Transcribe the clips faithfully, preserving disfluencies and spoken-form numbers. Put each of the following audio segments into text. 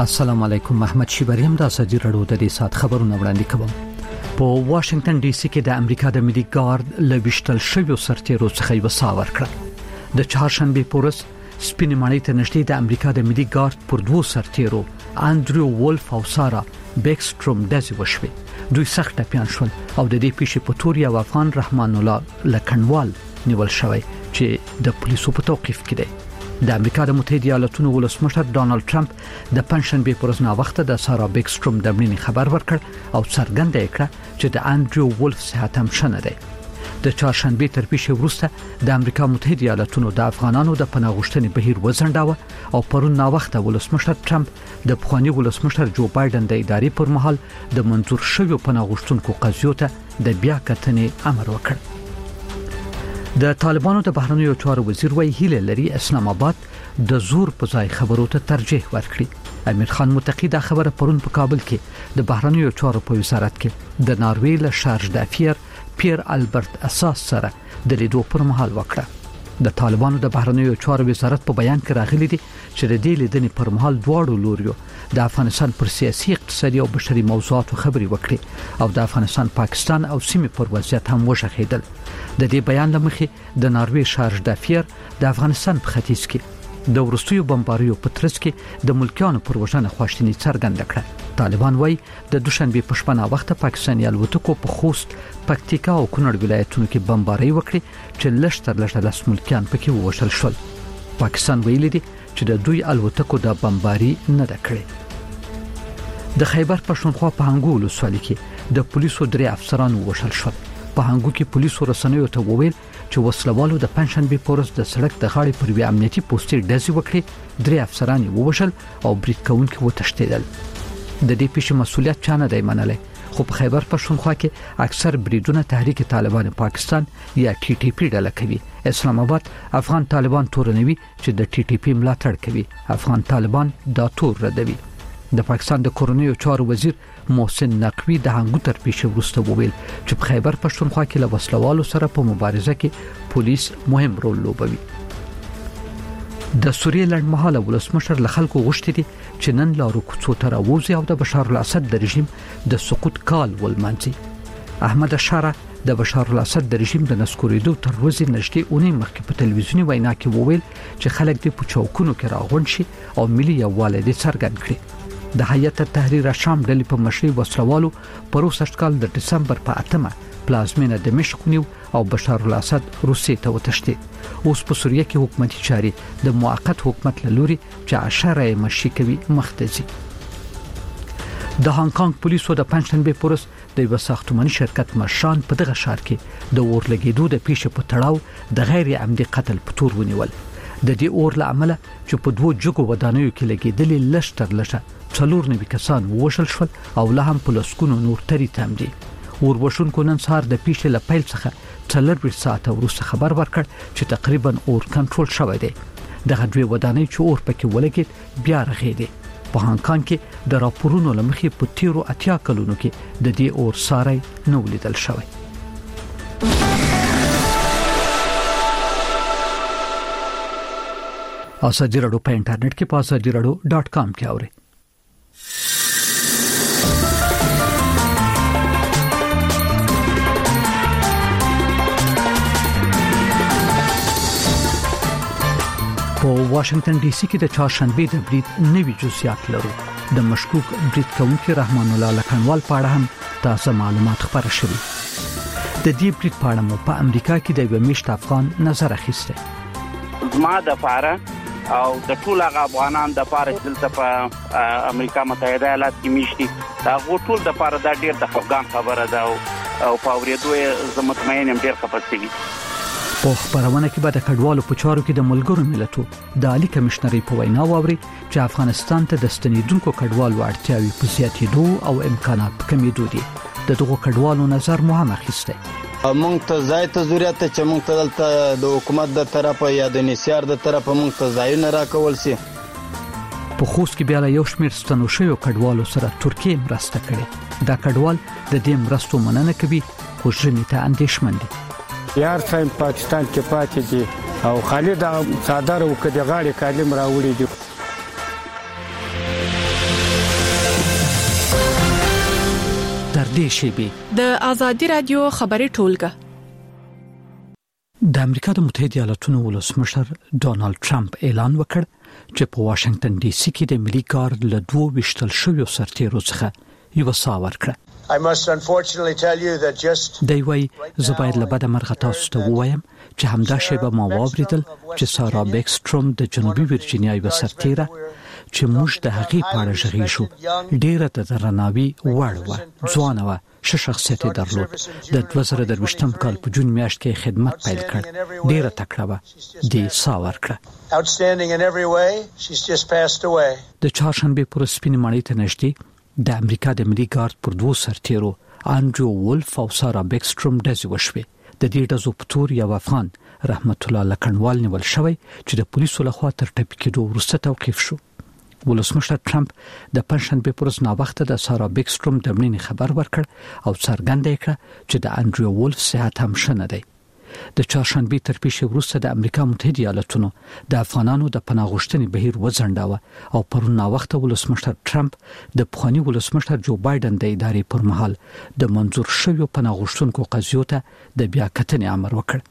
السلام علیکم. محمد شیبریم د اساجي رادیو د دې سات خبرونه وړاندې کوم. په واشنگټن ډي سي کې د امریکا د ملي ګارد له وشتل شویو سرتیرو څخه یو ساور کړ. د چهارشنبه پورس سپینې ماڼۍ ته نږدې د امریکا د ملي ګارد پر دوه سرتیرو انډریو وولف او سارا بیکستروم داسې وشوي. دوی سخت ټپيان شول او د دې پیښې په تور یو افغان رحمان الله لکنوال نیول شوی چې د پولیسو په توقیف کې دی. د امریکا د متحده ایالاتونو ولسمشر ډانلډ ټرمپ د پنځشنبه پر ورځ نا وخت د سارا بیکستروم د مړینې خبر ورکړ او څرګنده کړه چې د انډریو وولف صحت هم ښه نه دی. د چهارشنبه تر پیښې وروسته د امریکا متحده ایالاتونو د افغانانو د پناه غوښتنې بهیر وزنډاوه او پرون نا وخت ولسمشر ټرمپ د پخوانی ولسمشر جو بایدن د ادارې پر مهال د منظور شویو پناه غوښتونکو قضیو ته د بیا کتنې امر وکړ. د طالبانو د بهرنیو چارو وزیر وایي هیله لري اسلام آباد د زور په ځای خبرو ته ترجیح ورکړي. امیر خان متقی دا خبره پرون په کابل کې د بهرنیو چارو په وزارت کې د ناروې له شارج دافیر پیر البرت اساس سره د لیدو پر مهال وکړه. د طالبانو د بهرنیو چارو وزارت په بیان کې راغلي دي چې د دې لیدنې پر مهال دواړو لوریو د افغانستان پر سیاسي اقتصادي او بشري موضوعاتو خبري وکړي او د افغانستان پاکستان او سیمې پر وضعیت هم وشخېدل. د دې بیان لمخې د ناروې شارج دافیر د افغانستان په ختیځ کې د ورستیو بمباریو په ترڅ کې د ملکیانو پر وژنه خواشتنی څرګنده کړه. طالبان وایي د دوشنبه په شپه نا وخت پاکستاني الوتکو په خوست، پکتیکا او کونړ ولایتونو کې بمباری وکړي چې لشتر لشتر لاس ملکیان پکې ووژل شول. پاکستان ویلي دي چې د دوی الوتکو د بمباری نه ده کړې. د خیبر پښتونخوا په هنګو ولسوالۍ کې د پولیسو درې افسران ووژل شول. په هنګو کې پولیسو رسنیو ته وویل چې وسلوالو د پنځشنبه پورس د سړک د غاړې پر وی امنیتي پوسټر ډزې وکړې. درې افسران ووژل او بریټ کوونکي وتښتېدل. د دې پیښې مسولیت چا نه دی منلی، خو په خیبر پښتونخوا کې اکثر بریدونه تحریک طالبان پاکستان یا ټي ټي پی ډله کوي. اسلام آباد افغان طالبان تورنوي چې د ټي ټي پی ملاتړ کوي. افغان طالبان دا تور ردوي. د پاکستان د کورنیو چارو وزیر محسن نقوی د هنګو تر پیښې وروسته وویل چې په خیبر پښتونخوا کې له وسلوالو سره په مبارزه کې پولیس مهم رول لوبوي. د سوریې لړمحاله ولسمشر له خلکو غوښتي دي چې نن لارو کوڅو ته راوځي او د بشار الاسد د رژیم د سقوط کال ولمانځي. احمد اشاره د بشار الاسد د رژیم د نسکورېدو تر ورځې نږدې اونۍ مخکې په تلویزیوني وینا کې وویل چې خلک د پچاوکونو کې راغونډ شي او ملي یووالی دې څرګند کړي. د هیئت تحریر شام ډلې په مشرۍ وسلوالو پروسږ کال د دسمبر په اتمه پلازمینه دمشق ونیو او بشار الاسد روسیې ته وتښتېد. اوس په سوریه کې حکومتي چارې د موقت حکومت له لوري چې اشاره مشي کوي مخ ته ځي. د هانګ کانګ پولیسو د پنځشنبه پورس د یو ساختماني شرکت مشران په دغه ښار کې د اور لګیدو د پیښې په تړاو د غیر عمدي قتل په تور ونیول. د دې اور له امله چې په دوه جګو ودانیو کې لګیدلې لشتر لشه څلور نوي کسان ووژل شول او لا هم په لسګونو نور تری تم دي. اور وشونکو نن سهار د پیښې له پیل څخه څلور ساعته وروسته خبر ورکړ چې تقریبا اور کنټرول شوی دی. دغه دوه ودانۍ چې اور پکې ولګید بیا رغېدې. په هانګ کانګ کې د راپورونو لمخې په تیرو اتیا کلونو کې د دې اور ساري نو لیدل شوی. اساجي رادیو په انټرنیټ کې په اساجي رادیو ډاٹ کام کې اورئ. په واشنگټن ډي سي کې د چهارشنبه د بریټ نوي جزئیات لرو. د مشکوک بریټ کوونکي رحمان الله لکنوال په اړه هم تازه معلومات خبره شوي. د دې بریټ په اړه مو په امریکا کې د یو میشت افغان نظر اخیسته. زما د فاره او د ټول هغه افغانان د فاره دلته په امریکا متحده ایالات کې میشتي دا ټول د فاره د ډیر د افغان خبره ده او په اورېدو زه مطمئن یم ډیر خپسي. په خبرونه کې به د کډوالو په چارو کې د ملګرو ملتو د عالی کمشنري په وینا واوري چې افغانستان ته د ستنیدونکو کډوالو اړتیاوي په زیاتېدو او امکانات په کمیدو دي. د دغو کډوالو نظر مو هم اخیسته. مونږ ته ځای ته ضرورت ته چې مونږ ته دلته د حکومت د طرفه یا د نسیار د طرفه مونږ ته ځایونه راکول شي. په خوست کې بیا یو شمېر ستنو شویو کډوالو سره ترکیه مرسته کړې. دا کډوال د دې مرستو مننه کوي خو ژمي ته اندېښمن دي. یار څنګه پاکستان کې پاتې دي او خالد صادر او کډه غاړي کالم راوړي دي. نږدې شي. د آزادي رادیو خبري ټولګه. د امریکا د متحده ایالاتونو ولسمشر ډونالد ټرمپ اعلان وکړ چې په واشنگټن ډي سي کې د ملي ګارد له دوه ویشتل شویو سرتیرو څخه یو څا ورکړه. I must unfortunately tell you that just دی وای زبایر لبد مرغه تاسو ته وایم چې همدا شیبه ما واوریدل چې سارا بیکستروم د جنوبي ورجینیا یو سرتیره چې موږ د هغې په اړه غږی شو ډیره د درناوي وړ و، ځوان و، ښه شخصیت درلود. د دوه زره درویشتم کال په جون میاشت کې خدمت پیل کړ، ډیره تکړه و، دی سا ورکړه. outstanding in every way. She's just passed away. د چهارشنبه پر سپینې ماڼۍ ته نږدې د امریکا د ملي ګارد پر دوه سرتیرو انډرو وولف او سارا بیکستروم ډزې وشوې. د دې ډزو په تور یو افغان رحمت الله لکنوال نیول شوی چې د پولیسو لخوا تر ټپي کېدو وروسته توقیف شو. ولسمشر ټرمپ د پنځشنبه پر ورځ ناوخته د سارا بیکستروم د مړینې خبر ورکړ او څرګنده کړه چې د انډرو وولف صحت هم ښه نه دی. د چهارشنبه تر پیښې وروسته د امریکا متحده ایالاتونو د افغانانو د پناه غوښتنې بهیر وځنډاوه او پرون ناوخته ولسمشر ټرمپ د پخوانی ولسمشر جو بایدن د ادارې پر مهال د منظور شویو پناه غوښتونکو قضیو ته د بیا کتنې امر وکړ.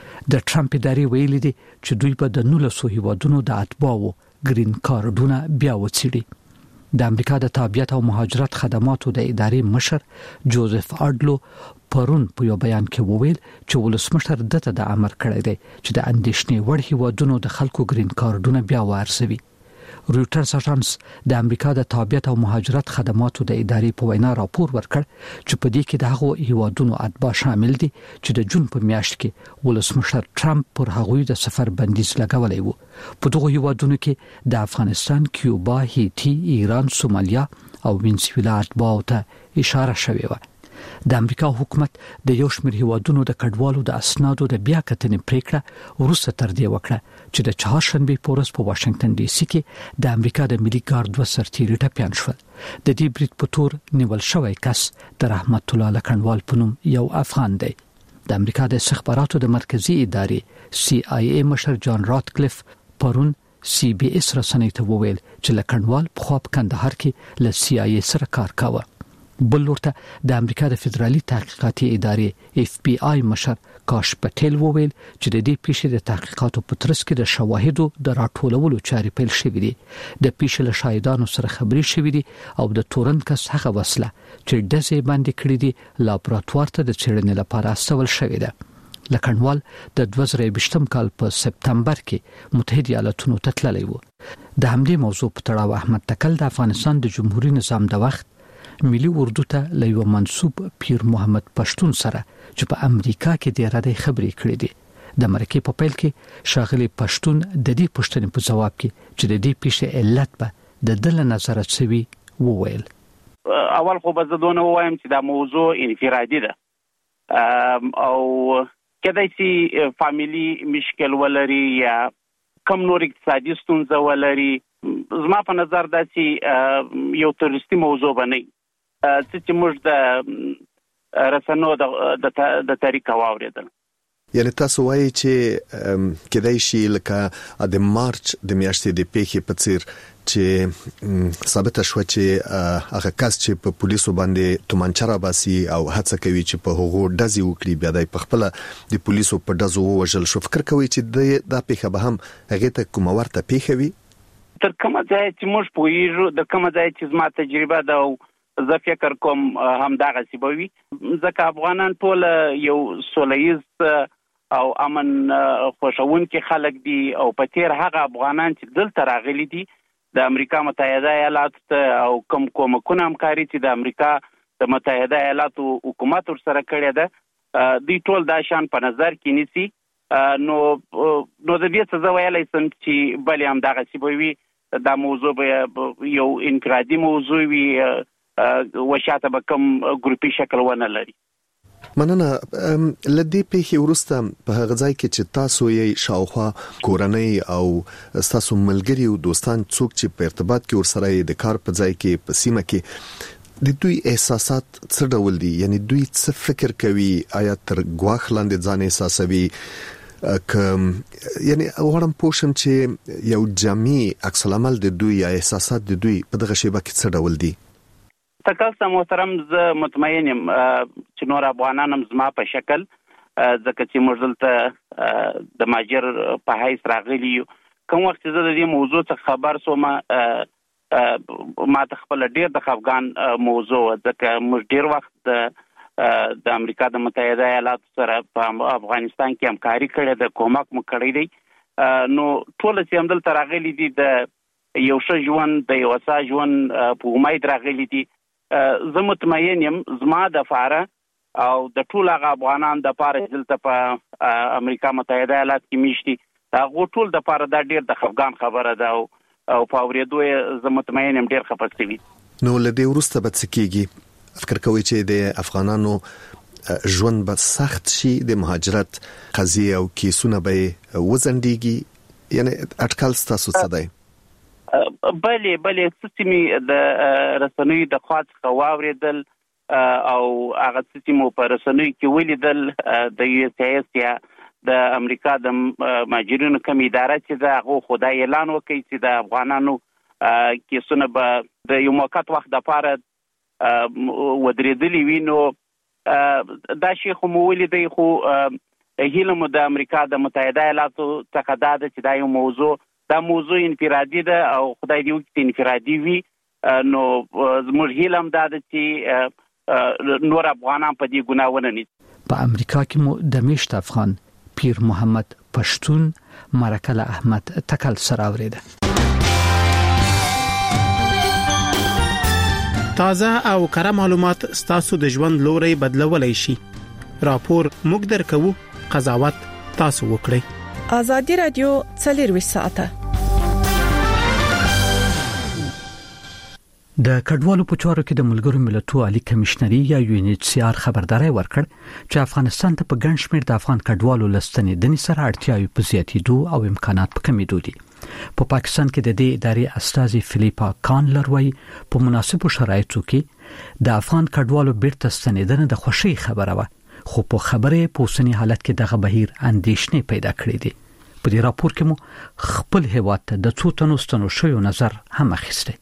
د ټرمپ ادارې ویلي دي چې دوی به د نولسو هیوادونو د اتباعو گرین کارډونه بیا وڅېړي. د امریکا د تابعیت او مهاجرت خدماتو د ادارې مشر جوزف اډلو پرون په یو بیان کې وویل چې ولسمشر دته د امر کړی دی چې د اندېښنې وړ هیوادونو د خلکو گرین کارډونه بیا وارزوي. رويټرز اژانس د امریکا د تابعیت او مهاجرت خدماتو د ادارې په وینا راپور ورکړ چې په دې کې د هغو هیوادونو اتباع شامل دي چې د جون په میاشت کې ولسمشر ټرمپ پر هغوی د سفر بندیز لګولای وو. په دغه هیوادونو کې د افغانستان، کیوبا، هیټي، ایران، سومالیا او وینزویلا اتباع ته اشاره شوې و. د امریکا حکومت د یو شمېر هیوادونو د کډوالو د اسنادو د بیا کتنې پریکړه وروسته تر دې وکړه چې د چهارشنبه په ورځ په واشنگټن ډي سي کې د امریکا د ملي ګارد دوه سرتیري ټپیان شول. د دې برید په تور نیول شوی کس د رحمت الله لکنوال په نوم یو افغان دی. د امریکا د استخباراتو د مرکزی ادارې سی آی ای مشر جان راتکلیف پرون سی بی اس رسنۍ ته وویل چې لکنوال په خو په کندهار کې له سی آی ای سره کار کاوه. بل ورته د امریکا د فدرالي تحقیقاتي ادارې اف بی آی مشر کاش پټیل وویل چې د دې پیښې د تحقیقاتو په ترڅ کې د شواهدو د راټولولو چارې پیل شوې دي. د پیښې له شاهدانو سره خبرې شوې دي او د تورن کس هغه وسله چې ډزې باندې کړې دي لابراتوار ته د څېړنې لپاره استول شوې ده. لکنوال د دوه زره بیشتم کال په سپتمبر کې متحده ایالاتونو ته تللی و. د همدې موضوع په تړاو احمد تکل د افغانستان د جمهوریت نظام د وخت ملي اردو ته له یو منسوب پیر محمد پښتون سره چې په امریکا کې د اراده خبرې کړې دي. د مرکې په پیل کې شاغلي پښتون د دې پوښتنې په جواب کې چې د دې پیښې علت به د دل نظر څوي وویل. اول خو به زه دونه وایم چې دا موضوع انفرادي ده او کله چې فاميلي مشکل ولري یا کم نور اقتصادي ستونزه ولري، زما په نظر دا چې یو تروریستي موضوع بنئ چې موږ د رسنو د د تاریخ واوریدل. یعنی تاسو وایي چې کدای شي لکه د مارچ د میاشتې د پیښې په څیر چې ثابت شو چې هغه کس چې په پولیسو باندې تومانچه را باسي او هڅه کوي چې په هغو ډزې وکړي بیا د خپل د پولیسو په ډزو وژل شو، فکر کوي چې دا پیښه به هم هغه ته کوم ورته پیښه وي؟ تر کومه ځای چې موږ پوهیږو، د کومه ځای چې زما تجربه ده زه فکر کوم هم دغه سی بوي، ځکه افغانان ټول یو سولهیز او امن خوشاونکي خلک دي او په تیر هغه افغانان چې دلته راغلي دي د امریکا متحده ایالاتو او کوم کومکونه همکاري چې د امریکا د متحده ایالاتو حکومت سره کړی ده دوی ټول دا شان په نظر کې نیسي. نو نو د دې څه ویلای سم چې بل هم دغه سی بوي دا موضوع به یو انفرادي موضوع وي وشاته به کوم ګروپي شکل ونه لري. مننه. لدې پیښې وروسته په هغه ځای کې چې تاسو یې شاوخوا کورنۍ او تاسو ملګري او دوستان څوک چې په ارتباط کې ورسره د کار په ځای کې په سیمه کې د دوی احساسات څه ډول دي؟ یعنی دوی څه فکر کوي؟ آیا تر ګواښ لاندې ځان احساسوي؟ کوم یعنی غواړم پوښتم چې یو جامع عکس العمل د دوی یا احساسات د دوی په دغه شیبه کې څه ډول دي؟ تاسو محترم زه مطمئن یم چې نور افغانان هم زما په شکل ځکه چې موږ دلته د ماجر په حیث راغلي یو. کوم وخت چې زه د دې موضوع څخه خبر سوم ما ته خپل ډیر د افغان موضوع ځکه موږ ډیر وخت د د امریکا د متحده ایالاتو سره په افغانستان کې همکاري کړې ده، کومک مو کړی دی. نو ټول چې هم دلته راغلي دي د یو ښه ژوند د یو ښه ژوند په امید راغلي دي. زه مطمئن یم زما د فاره او د ټول هغه افغانان د پاره دلته په امریکا متحده ایالات کې میشتي هغه ټول د پاره دا ډیر د افغان خبره ده او په اورېدو زه مطمئن یم ډیر خپستوي. نو لدی ورسته به څه کیږي؟ فکر کوي چې د افغانانو ژوند به سخت شي، د مهاجرت قضیه او کیسونه به وزندېږي، یعنی اټکل تاسو څه دی؟ بلې بلې سیستمي د رسنوي د خوا څخه واوریدل او هغه سیستم په رسنوي کې ولیدل د یو اس ایس یا د امریکا د ماجرینو کوم اداره چې دا هغه خدای اعلان وکړي چې د افغانانو کیسونه به د یو موقت وخت د پاره ودرېدلی وي. نو دا شی خو مو ولیدي، خو هیله مو د امریکا د متحده ایالاتو څخه دا چې دا یو موضوع دا موضوع انفرادي ده او خدای دې وکړي انفرادي وي. نو زموږ هیله هم دا ده چې نور افغانان په دې ګناه ونه نیسي. په امریکا کې مو د میشت افغان پیر محمد پښتون مرکل احمد تکل سره اوریده. تازه او کره معلومات ستاسو د ژوند لوري بدلولای شي. راپور موږ درکو، قضاوت تاسو وکړئ. آزادی رادیو څلور ساعته د کډوالو په چارو کې د ملګرو ملتونو عالی کمشنري یا یو ان ایچ سی آر خبرداري ورکړ چې افغانستان ته په ګڼ شمېر د افغان کډوالو لستنې د سره اړتیاوي په زیاتېدو او امکانات په کمیدو دي. په پاکستان کې د دې ادارې استاذ فلیپا کانلر وایي په مناسبو شرایطو کې د افغان کډوالو بیرته ستنېدنه د خوشي خبره وه، خو په خبره په اوسنی حالت کې دغه بهیر اندېښنې پیدا کړې دي. په دې راپور کې مو خپل هیواد ته د څو تنو ستنو شوی نظر هم اخیسته.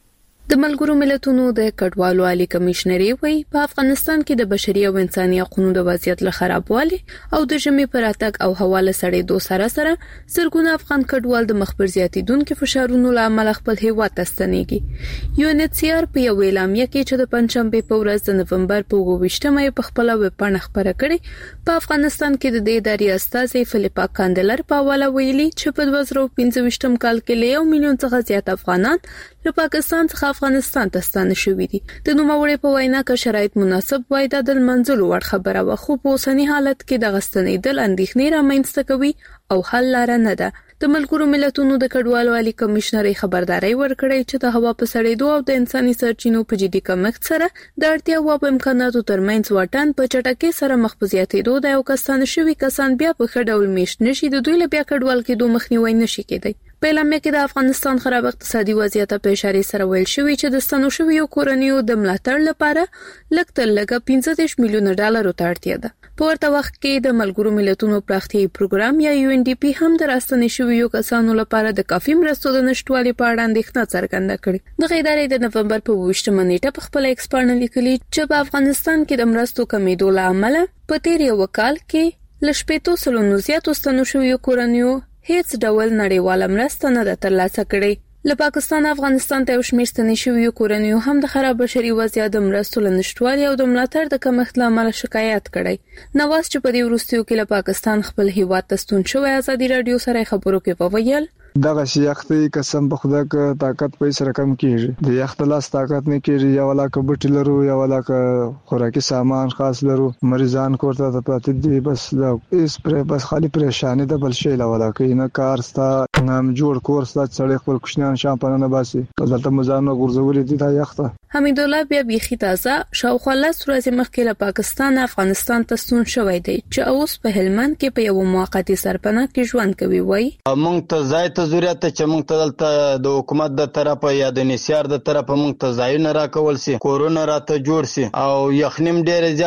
د ملګرو ملتونو د کډوالو عالی کمشنري وایي په افغانستان کې د بشري او انساني حقوقو د وضعیت له خرابوالي او د ژمي پر اتک او حواله سړېدو سره سره سرګونه افغان کډوال د مخبر زیاتیدونکو فشارونو له امله خپل هیواد ته ستنېږي. یو ان ایچ سی آر په یو اعلامیه کې چې د پنځشنبه په ورځ د نومبر په اووه په خپل ویب پاڼه خبره کړې، په افغانستان کې د دې ادارې استاذ فلیپا کاندلر په حواله ویلي چې په دوه زره پنځه کال کې له یو میلیون څخه زیات افغانان له پاکستان څخه افغانستان ته ستانه شوي دي. د نوموړي په وینا کې شرایط مناسب وای د منځلو وړ خبره و، خو په اوسنی حالت کې د غستنېدل اندېښنې رامنځته کوي او حل لاره نه ده. د ملګرو ملتونو د کډوالو عالی کمشنري خبرداري ورکړې چې د هوا په سړېدو او د انساني سرچینو په جدي کمښت سره د اړتیا او امکاناتو ترمنځ واټن په چټکۍ سره مخ په زیاتېدو د یو کسان شوي کسان بیا په ښه ډول میشت نشي د دوی له بیا کډوال کېدو مخنیوي نشي کېدی. په اعلامیه کې د افغانستان خراب اقتصادي وضعیت په اشاره سره ویل شوی چې د ستنو شویو کورنیو د ملاتړ لپاره لږ تر لږه پنځه دېرش میلیونه ډالرو ته اړتیا ده. په ورته وخت کې د ملګرو ملتونو پراختیايي پروګرام یا یو ان ډي پی هم د راستنې شویو کسانو لپاره د کافي مرستو د نشټوالي په اړه اندېښنه څرګنده کړې. د ادارې د نومبر په اووه نیټه په خپل ایکس پاڼه لیکلي چې په افغانستان کې د مرستو کمیدو له امله په تیر یو کال کې ل شپږ سلنو زیاتو ستنو شویو کورنیو هیڅ ډول نړیواله مرسته نه ده ترلاسه کړې. له پاکستان افغانستان ته شمیر ستنې شویو کورنیو هم د خراب بشري وضعیت د مرستو له نشټوالي او د ملاتړ د کمښت له امله شکایت کړی. نواز چې په دې وروستیو کې له پاکستان خپل هیواد ته ستون شوی ازادي رادیو سره خبرو کې وویل دغه شیختي قسم په خدا ک طاقت په سره کم کیږي، د یخت لاس طاقت نه کیږي، یا ولا ک بټی لرو یا ولا ک خوراکي سامان خاص لرو، مریضان کوړه ته پاتې دي، بس دا اس پر بس خالی پریشانی ده، بل شي لا ولا کینه کار ستا نام جوړ کور ستا څړې خپل کوشنان شامپانه نه باسي، دلته مزانو ګرځولې دي دا یخته. حمید الله بیا بیخي تازه شاوخوا لس ورځې مخکې له پاکستان افغانستان ته ستون شوی دی چې اوس په هلمند کې په یو موقتی سرپناه کې ژوند کوي. وای مونږ ته ځای ته ضرورت چې مونږ ته دلته د حکومت د طرفه یا د نسیار د طرفه مونږ ته ځایونه راکول سي، کورونه راته جوړ سي او یخنیم ډېر